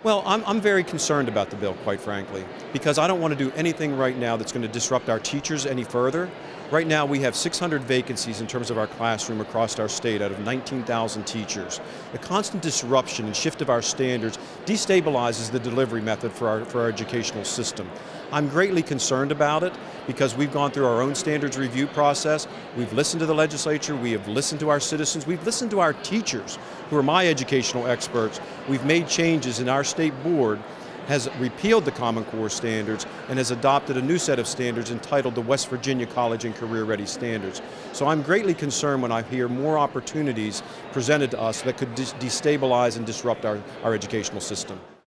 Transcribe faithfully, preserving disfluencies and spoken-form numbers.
Well, I'm, I'm very concerned about the bill, quite frankly, because I don't want to do anything right now that's going to disrupt our teachers any further. Right now we have six hundred vacancies in terms of our classroom across our state out of nineteen thousand teachers. The constant disruption and shift of our standards destabilizes the delivery method for our, for our educational system. I'm greatly concerned about it because we've gone through our own standards review process, we've listened to the legislature, we have listened to our citizens, we've listened to our teachers, who are my educational experts. We've made changes, and our state board has repealed the Common Core standards and has adopted a new set of standards entitled the West Virginia College and Career Ready Standards. So I'm greatly concerned when I hear more opportunities presented to us that could destabilize and disrupt our, our educational system.